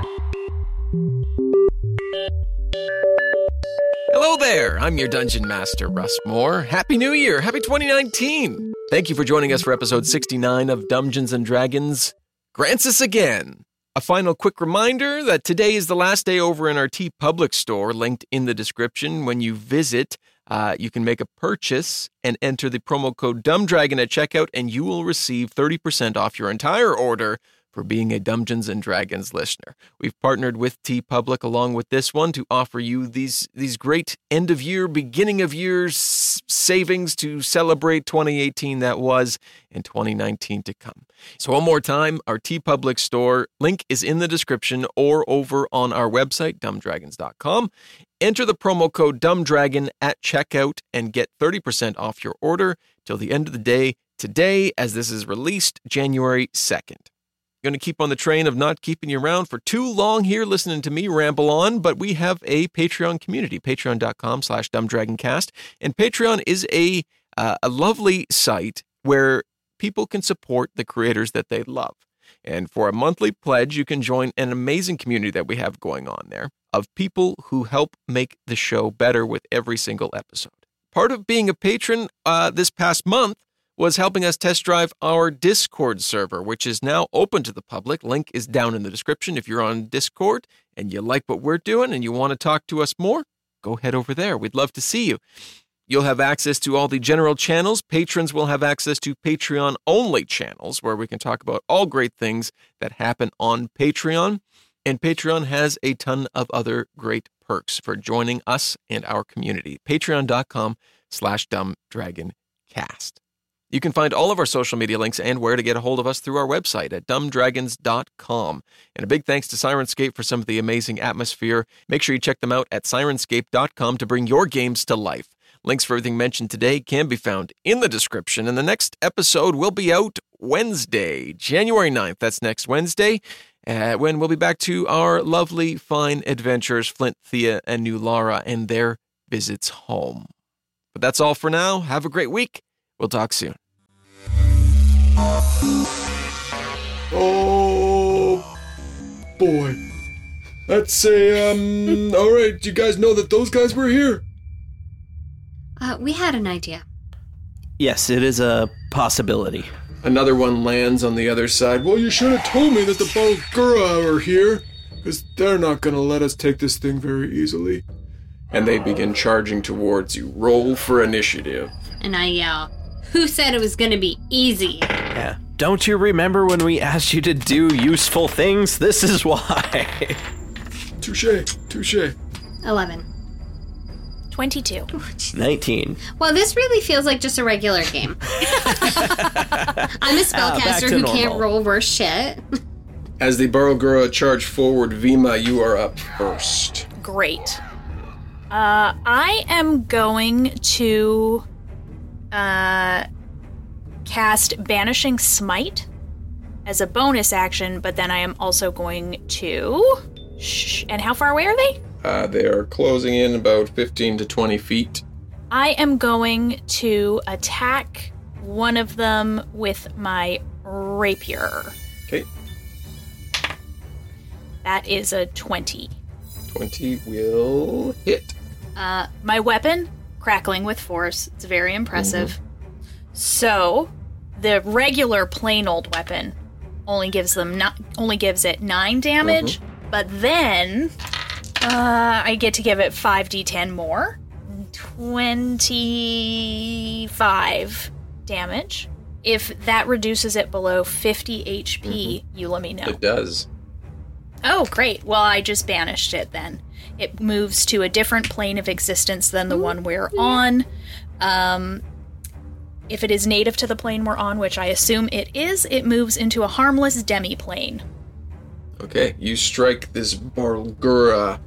Hello there, I'm your Dungeon Master, Russ Moore. Happy New Year, happy twenty nineteen. Thank you for joining us for episode sixty-nine of Dungeons and Dragons, Grancis Again. A final quick reminder that today is the last day over in our TeePublic store, linked in the description. When you visit, uh, you can make a purchase and enter the promo code DumbDragon at checkout, and you will receive thirty percent off your entire order for being a Dungeons and Dragons listener. We've partnered with TeePublic along with this one to offer you these these great end-of-year, beginning-of-year s- savings to celebrate twenty eighteen that was and twenty nineteen to come. So one more time, our TeePublic store link is in the description or over on our website, dumb dragons dot com. Enter the promo code DumbDragon at checkout and get thirty percent off your order till the end of the day today, as this is released January second. Going to keep on the train of not keeping you around for too long here listening to me ramble on, but we have a Patreon community, patreon.com slash dumbdragoncast, and Patreon is a uh, a lovely site where people can support the creators that they love. And for a monthly pledge, you can join an amazing community that we have going on there of people who help make the show better with every single episode. Part of being a patron uh, this past month was helping us test drive our Discord server, which is now open to the public. Link is down in the description. If you're on Discord and you like what we're doing and you want to talk to us more, go head over there. We'd love to see you. You'll have access to all the general channels. Patrons will have access to Patreon-only channels where we can talk about all great things that happen on Patreon. And Patreon has a ton of other great perks for joining us and our community. Patreon.com slash dumbdragoncast. You can find all of our social media links and where to get a hold of us through our website at dumb dragons dot com. And a big thanks to Syrinscape for some of the amazing atmosphere. Make sure you check them out at sirenscape dot com to bring your games to life. Links for everything mentioned today can be found in the description, and the next episode will be out Wednesday, January ninth. That's next Wednesday, uh, when we'll be back to our lovely, fine adventures, Flint, Thea, and New Lara, and their visits home. But that's all for now. Have a great week. We'll talk soon. Oh, boy. That's a, um, all right, you guys know that those guys were here? Uh, we had an idea. Yes, it is a possibility. Another one lands on the other side. Well, you should have told me that the Balgura are here, because they're not going to let us take this thing very easily. And they begin charging towards you. Roll for initiative. And I yell, who said it was going to be easy? Yeah. Don't you remember when we asked you to do useful things? This is why. Touche, touche. eleven. twenty-two. nineteen. Well, this really feels like just a regular game. I'm a spellcaster who normal. can't roll worse shit. As the Barogura charge forward, Vima, you are up first. Great. Uh, I am going to uh, cast Banishing Smite as a bonus action, but then I am also going to... Shh. And how far away are they? Uh, they are closing in about fifteen to twenty feet. I am going to attack one of them with my rapier. Okay. That is a twenty. twenty will hit. Uh, my weapon, crackling with force. It's very impressive. Mm-hmm. So, the regular plain old weapon only gives them not only gives it nine damage, mm-hmm. but then uh, I get to give it five d ten more, twenty-five damage. If that reduces it below fifty H P, mm-hmm. you let me know. It does. Oh, great. Well, I just banished it then. It moves to a different plane of existence than the one we're on. Um, if it is native to the plane we're on, which I assume it is, it moves into a harmless demi-plane. Okay, you strike this Bargura,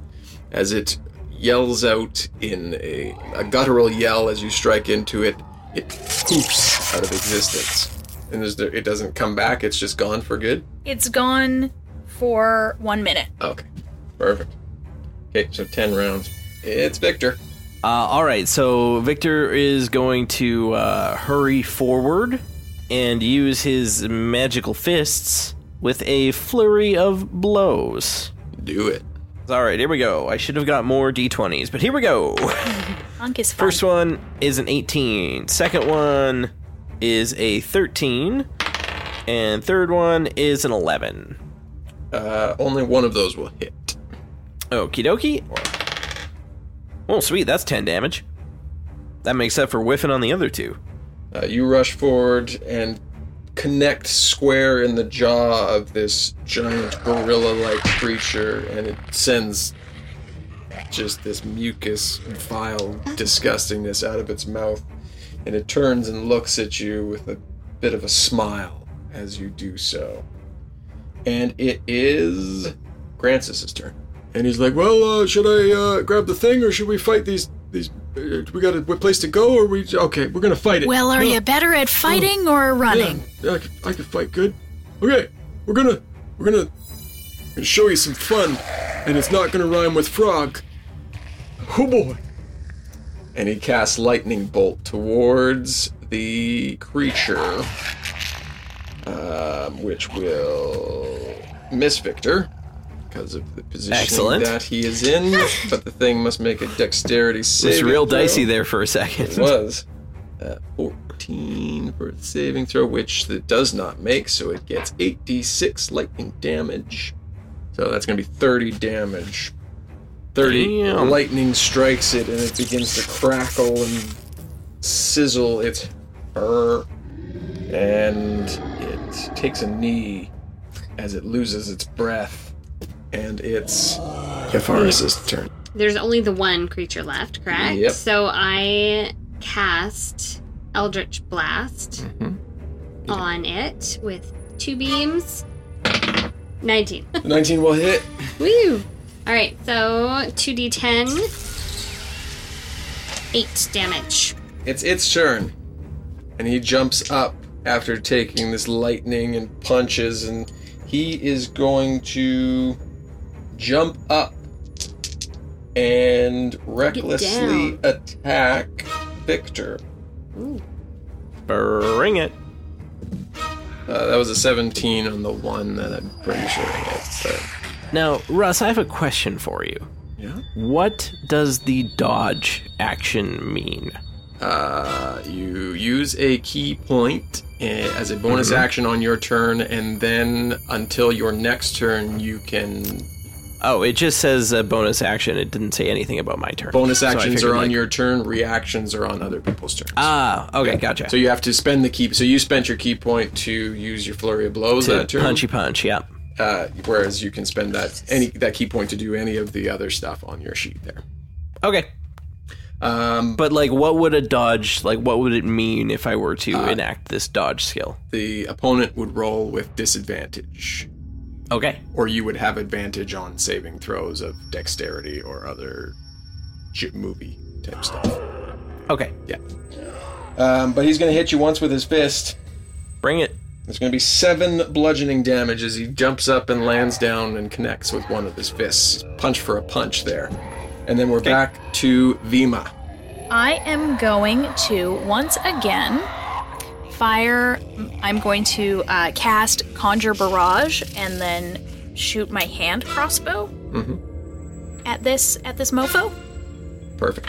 as it yells out in a, a guttural yell as you strike into it. It poops out of existence. And there's, it doesn't come back, it's just gone for good? It's gone for one minute. Okay, perfect. Okay, so ten rounds. It's Victor. Uh, all right, so Victor is going to uh, hurry forward and use his magical fists with a flurry of blows. Do it. All right, here we go. I should have got more d twenties, but here we go. Monk is fun. First one is an eighteen. Second one is a thirteen. And third one is an eleven. Uh, only one of those will hit. Okie dokie. Oh, sweet, that's ten damage. That makes up for whiffing on the other two. Uh, you rush forward and connect square in the jaw of this giant gorilla-like creature, and it sends just this mucus, vile disgustingness out of its mouth, and it turns and looks at you with a bit of a smile as you do so. And it is Grancis' turn. And he's like, well, uh, should I uh, grab the thing, or should we fight these... these? Uh, we got a place to go, or we... Okay, we're gonna fight it. Well, are uh, you better at fighting uh, or running? Yeah, yeah I, could, I could fight good. Okay, we're gonna... We're gonna... gonna show you some fun, and it's not gonna rhyme with frog. Oh boy. And he casts lightning bolt towards the creature, um, which will miss Victor because of the positioning Excellent. that he is in. But the thing must make a dexterity save. It's real throw. dicey there for a second. It was uh, fourteen for its saving throw, which it does not make, so it gets eight d six lightning damage. So that's going to be thirty damage. thirty Damn. Lightning strikes it, and it begins to crackle and sizzle its fur, and it takes a knee as it loses its breath, and it's Yafaris' turn. There's only the one creature left, correct? Yep. So I cast Eldritch Blast Mm-hmm. on it with two beams. nineteen. nineteen will hit. Woo! Alright, so two d ten. eight damage. It's its turn, and he jumps up after taking this lightning and punches, and he is going to jump up and recklessly attack Victor. Ooh. Bring it. Uh, that was a seventeen on the one that I'm pretty sure hit. But Now, Russ, I have a question for you. yeah, What does the dodge action mean? uh, you use a key point uh, as a bonus Mhm. action on your turn, and then until your next turn, you can. Oh, it just says a bonus action. It didn't say anything about my turn. Bonus So I actions figured, are on like- your turn. Reactions are on other people's turns. Ah, okay, gotcha. So you have to spend the key. So you spent your key point to use your flurry of blows to that turn. punchy punch, yeah. Uh, whereas you can spend that any that key point to do any of the other stuff on your sheet there. Okay. Um, But, like, what would a dodge, like, what would it mean if I were to Uh, enact this dodge skill? the opponent would roll with disadvantage, Okay. or you would have advantage on saving throws of dexterity or other j- movie type stuff. Okay. Um, but he's going to hit you once with his fist. Bring it. There's going to be seven bludgeoning damage as he jumps up and lands down and connects with one of his fists. Punch for a punch there. And then we're Okay. back to Vima. I am going to, once again, fire. I'm going to uh, cast Conjure Barrage and then shoot my hand crossbow Mm-hmm. at this at this mofo. Perfect.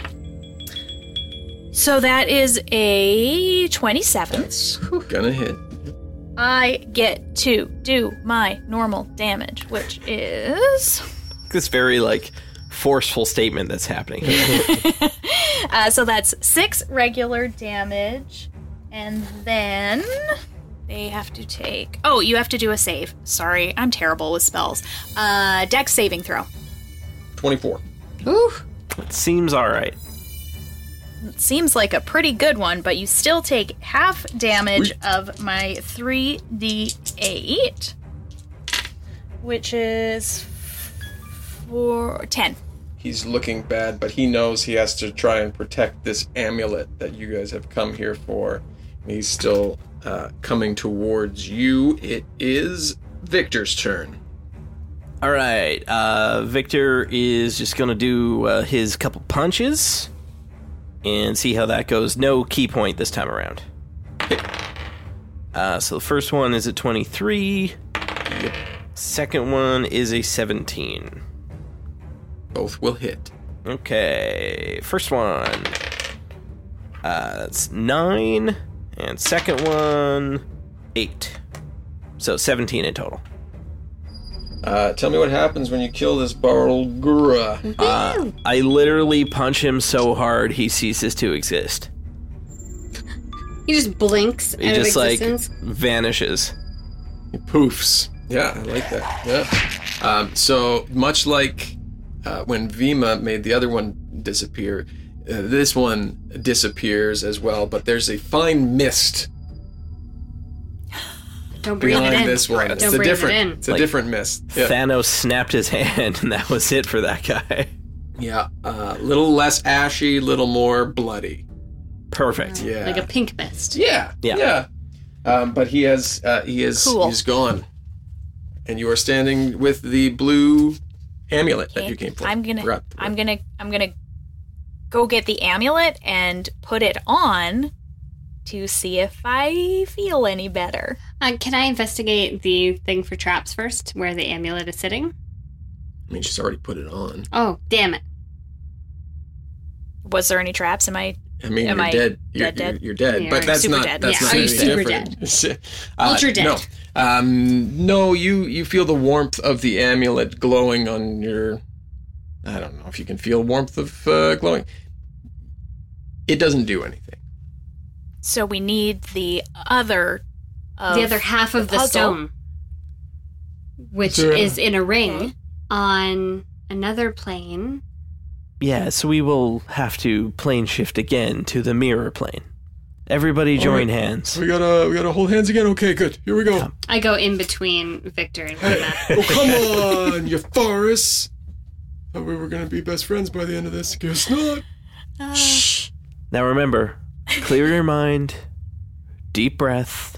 So that is a twenty-seven. That's gonna hit. I get to do my normal damage, which is This very, like, forceful statement that's happening. uh, so that's six regular damage, and then they have to take. Oh, you have to do a save. Sorry, I'm terrible with spells. Uh, Dex saving throw. twenty-four. Ooh. It seems all right. It seems like a pretty good one, but you still take half damage Sweet. of my three d eight, which is four, ten. he's looking bad, but he knows he has to try and protect this amulet that you guys have come here for. He's still uh, coming towards you. It is Victor's turn. All right. Uh, Victor is just going to do uh, his couple punches and see how that goes. No key point this time around. Uh, so the first one is a twenty-three. Yep. Second one is a seventeen. Both will hit. Okay. First one. Uh, that's nine. And second one, eight. So seventeen in total. Uh, tell me what happens when you kill this Barlgura. Uh, I literally punch him so hard he ceases to exist. He just blinks He out just, of like, existence. vanishes. He poofs. Yeah, I like that. Yeah. Um, so much like uh, when Vima made the other one disappear, uh, this one disappears as well. But there's a fine mist Don't breathe it behind in. this one. Don't It's a breathe different. it in. It's a Like, different mist. Yeah. Thanos snapped his hand, and that was it for that guy. Yeah. A uh, little less ashy, little more bloody. Perfect. Yeah. Like a pink mist. Yeah. Yeah. Yeah. Um, but he has. Uh, he is. Cool. He's gone. And you are standing with the blue amulet that you came for. I'm gonna, Right. I'm gonna, I'm gonna go get the amulet and put it on to see if I feel any better. Uh, can I investigate the thing for traps first, where the amulet is sitting? I mean, she's already put it on. Oh, damn it. Was there any traps? Am I? I mean, Am you're I dead. You're dead, dead? You're, you're dead. Yeah, but are that's super not. dead. That's Yeah, not are you any super different. Uh, Ultra dead. No. Um, no. You you feel the warmth of the amulet glowing on your. I don't know if you can feel warmth of uh, glowing. It doesn't do anything. So we need the other. Of the other half of the, puzzle. stone, which Sure. is in a ring on another plane. Yeah, so we will have to plane shift again to the mirror plane. Everybody join right. hands. We gotta we gotta hold hands again. Okay, good. Here we go. I go in between Victor and Vima. Oh come on, you Forrest. Thought we were gonna be best friends by the end of this. Guess not. Shh. Now remember, clear your mind, deep breath,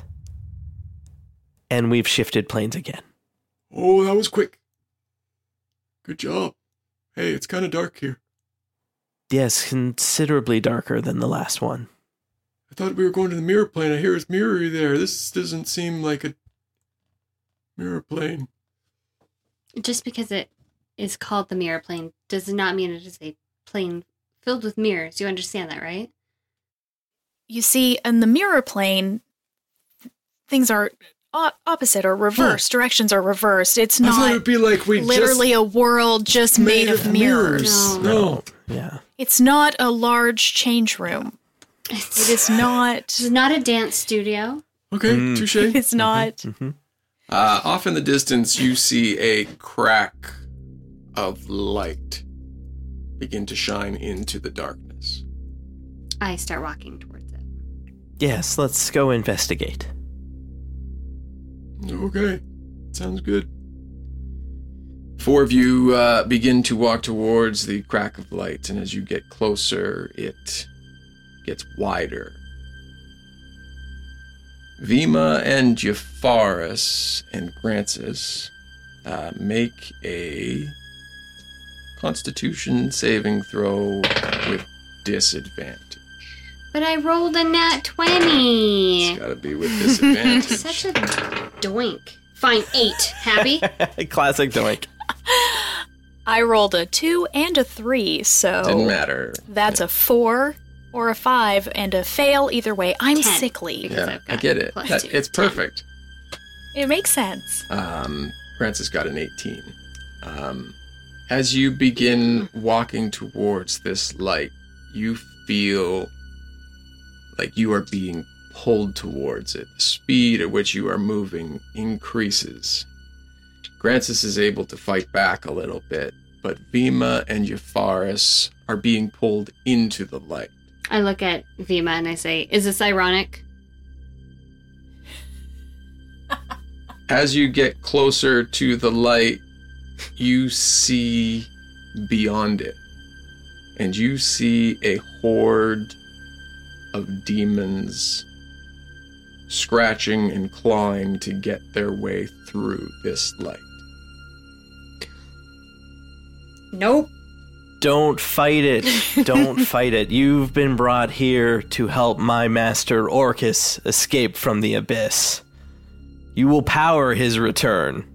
and we've shifted planes again. Oh, that was quick. Good job. Hey, it's kind of dark here. Yes, considerably darker than the last one. I thought we were going to the mirror plane. I hear it's mirrory there. This doesn't seem like a mirror plane. Just because it is called the mirror plane does not mean it is a plane filled with mirrors. You understand that, right? You see, in the mirror plane, things are o- opposite or reversed. Directions are reversed. It's I thought not it'd be like we literally a world just just made, of mirrors. No. No. Yeah. It's not a large change room. It's, It is not. it's not a dance studio. Okay, Mm. touche. It's not. Mm-hmm. Uh, off in the distance, you see a crack of light begin to shine into the darkness. I start walking towards it. Yes, let's go investigate. Okay, sounds good. Four of you uh, begin to walk towards the crack of light, and as you get closer, it gets wider. Vima and Jafaris and Grancis uh, make a Constitution saving throw with disadvantage. But I rolled a nat twenty. It's gotta be with disadvantage. Such a doink. Fine, eight. Happy? Classic doink. I rolled a two and a three, so Didn't matter. that's a four or a five and a fail. Either way, I'm Ten. sickly. Because Yeah, I've I got get it. plus That- two. it's Ten. perfect. It makes sense. Um, Francis got an eighteen. Um, as you begin walking towards this light, you feel like you are being pulled towards it. The speed at which you are moving increases. Grancis is able to fight back a little bit, but Vima and Jafaris are being pulled into the light. I look at Vima and I say, is this ironic? As you get closer to the light, you see beyond it. And you see a horde of demons scratching and clawing to get their way through this light. Nope. Don't fight it. Don't fight it. You've been brought here to help my master Orcus escape from the abyss. You will power his return.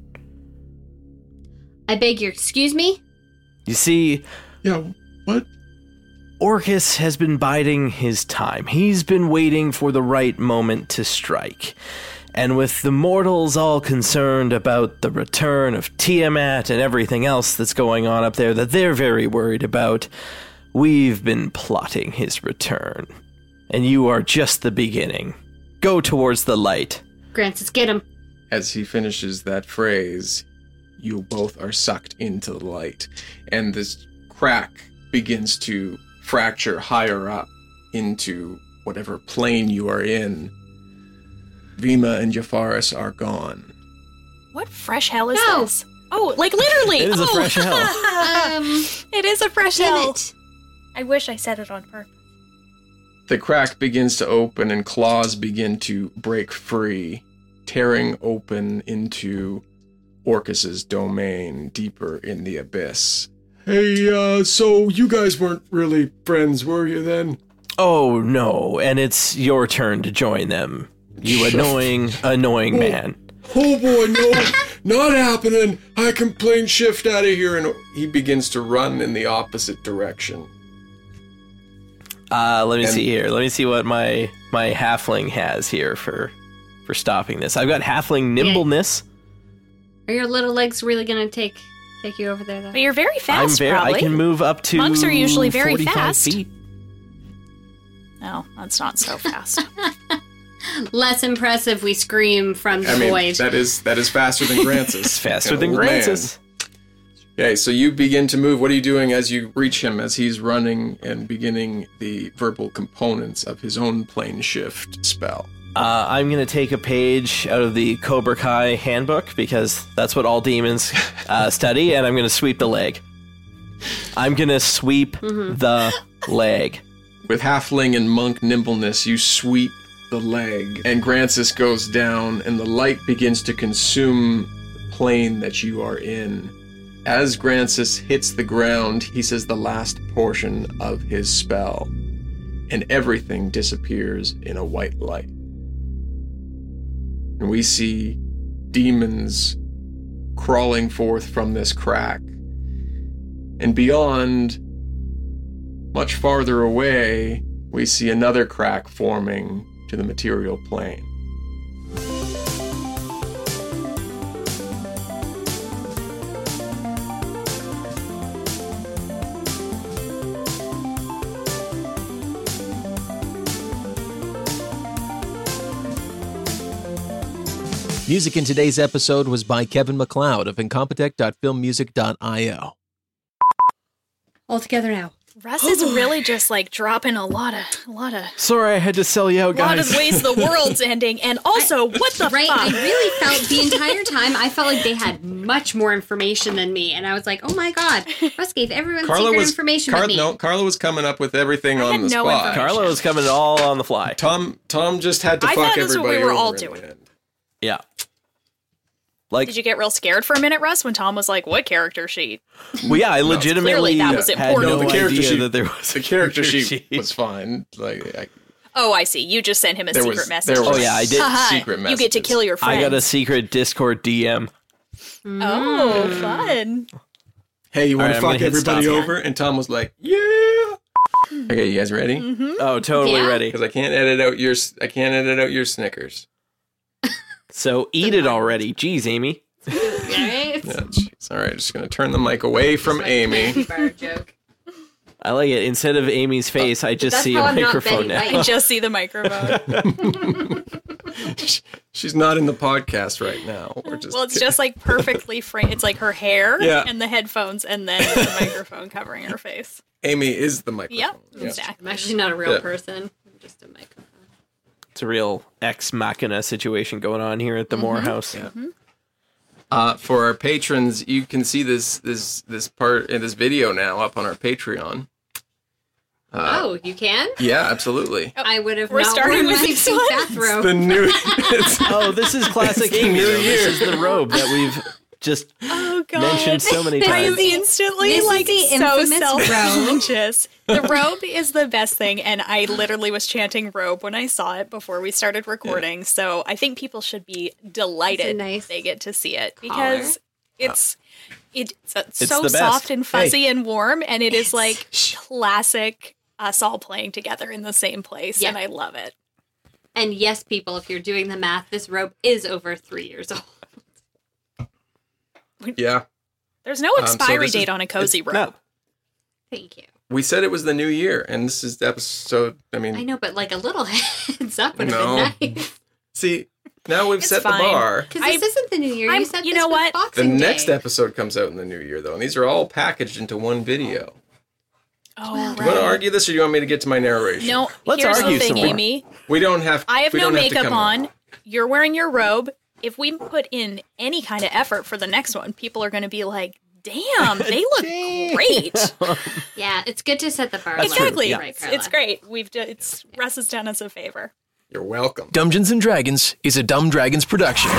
I beg your excuse me? You see, Yeah, what? Orcus has been biding his time. He's been waiting for the right moment to strike. And with the mortals all concerned about the return of Tiamat and everything else that's going on up there that they're very worried about, we've been plotting his return. And you are just the beginning. Go towards the light. Francis, get him. As he finishes that phrase, you both are sucked into the light, and this crack begins to fracture higher up into whatever plane you are in. Vima and Jafaris are gone. What fresh hell is No. this? Oh, like literally. It is a oh. fresh hell. Um, It is a fresh damn hell. it. I wish I said it on purpose. The crack begins to open and claws begin to break free, tearing open into Orcus's domain deeper in the abyss. Hey, uh, so you guys weren't really friends, were you then? Oh, no, and it's your turn to join them. You annoying, annoying man. Oh boy, no, not happening. I can plane shift out of here. And he begins to run in the opposite direction. Uh, let me And- see here. Let me see what my my halfling has here for for stopping this. I've got halfling nimbleness. Are your little legs really gonna take take you over there, though? But you're very fast, I'm very. probably. I can move up to. Monks are usually very forty-five fast. Feet. No, that's not so fast. Less impressive, we scream from the I mean, void. that is that is faster than Grancis. It's faster An than old man. Grancis. Okay, so you begin to move. What are you doing as you reach him, as he's running and beginning the verbal components of his own plane shift spell? Uh, I'm going to take a page out of the Cobra Kai handbook because that's what all demons uh, study, and I'm going to sweep the leg. I'm going to sweep the leg. With halfling and monk nimbleness, you sweep the leg, and Grancis goes down, and the light begins to consume the plane that you are in. As Grancis hits the ground, he says the last portion of his spell, and everything disappears in a white light. And we see demons crawling forth from this crack. And beyond, much farther away, we see another crack forming to the material plane. Music in today's episode was by Kevin MacLeod of incompetech dot film music dot io. All together now. Russ is really just like dropping a lot of, a lot of, Sorry, I had to sell you out, lot guys. of ways the world's ending, and also, what the Right? fuck? I really felt the entire time, I felt like they had much more information than me. And I was like, oh my god, Russ gave everyone secret information Car- but me. no, Carla was coming up with everything I on had the no spot. information. Carlo is coming all on the fly. Tom, Tom just had to I fuck thought that's what everybody we were over all in the doing. end. Yeah. Like, Did you get real scared for a minute, Russ, when Tom was like, what character sheet? well, yeah, I legitimately clearly that was had important. no No, the character idea sheet, that there was the a character sheet was fine. Like, I, Oh, I see. You just sent him a There secret was- message. there was Oh, yeah, I did. Haha, secret You get to messages. kill your friends. I got a secret Discord D M. Oh, fun. hey, you want All right, to I'm fuck gonna hit everybody stop. over? And Tom was like, yeah. Okay, you guys ready? Mm-hmm. Oh, totally Yeah. ready. Because I can't edit out your, I can't edit out your Snickers. So eat it already. Jeez, Amy. Right? Yeah, jeez. All right, just gonna turn the mic away from Amy. Bar joke. I like it. Instead of Amy's face, I just That's see how a I'm not microphone Betty now. I just see the microphone. She's not in the podcast right now. We're just Well, it's just like perfectly framed. It's like her hair Yeah. and the headphones and then the microphone covering her face. Amy is the microphone. Yep, Yeah. exactly. I'm actually not a real Yeah. person. I'm just a microphone. It's a real ex machina situation going on here at the Moore House. Yeah. Uh, for our patrons, you can see this this this part in this video now up on our Patreon. Uh, oh, you can? Yeah, absolutely. Oh, I would have We're not starting worn with my these pink ones. bathrobe. The new. It's, Oh, this is classic Amy. New though. This Year. is the robe that we've just Oh God! mentioned so many I am times. instantly This is like the so infamous self-conscious. The robe is the best thing, and I literally was chanting robe when I saw it before we started recording. So I think people should be delighted It's a nice they get to see it because it's it's, uh, It's so the best. soft and fuzzy and warm, and it is like classic us all playing together in the same place, Yeah. and I love it. And yes, people, if you're doing the math, this robe is over three years old. yeah. There's no Um, so expiry this is- date on a cozy it's- robe. Thank you. We said it was the new year, and this is episode. I mean, I know, but like a little heads up would No. have been nice. see, now we've It's set fine. the bar. Because I- this isn't the new year. I'm- You said you this know was what? The Boxing next Day. episode comes out in the new year, though, and these are all packaged into one video. Oh, Do you want to argue this, or do you want me to get to my narration? No, Let's here's argue the thing, some more. Amy. we don't have. I have we no don't have to makeup come on. You're wearing your robe. If we put in any kind of effort for the next one, people are going to be like, damn, they look great. Yeah, it's good to set the bar low. Exactly. Right, It's, Carla? it's great. We've d- it's Russ has done us a favor. You're welcome. Dungeons and Dragons is a Dumb Dragons production.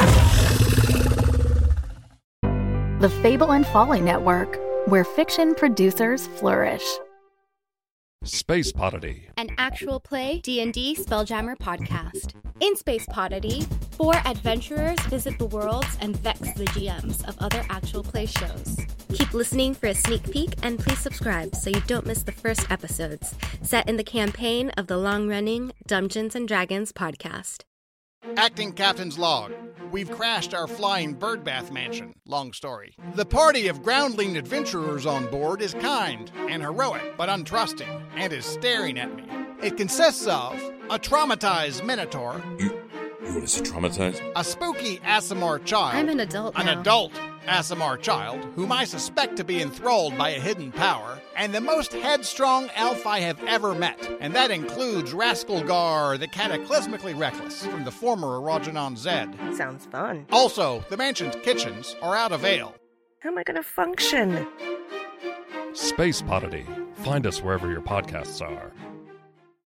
The Fable and Folly Network, where fiction producers flourish. Space Podity. An actual play D and D Spelljammer podcast. In Space Podity, four adventurers visit the worlds and vex the G Ms of other actual play shows. Keep listening for a sneak peek, and please subscribe so you don't miss the first episodes, set in the campaign of the long-running Dungeons and Dragons podcast. Acting Captain's log. We've crashed our flying birdbath mansion. Long story. The party of groundling adventurers on board is kind and heroic, but untrusting, and is staring at me. It consists of a traumatized minotaur, You, you want to say traumatized? a spooky Aasimar child, I'm an adult an now. adult Aasimar child, whom I suspect to be enthralled by a hidden power, and the most headstrong elf I have ever met, and that includes Rascalgar the Cataclysmically Reckless from the former Erogenon Zed. Sounds fun. Also, the mansion's kitchens are out of ale. How am I going to function? Space Podity. Find us wherever your podcasts are.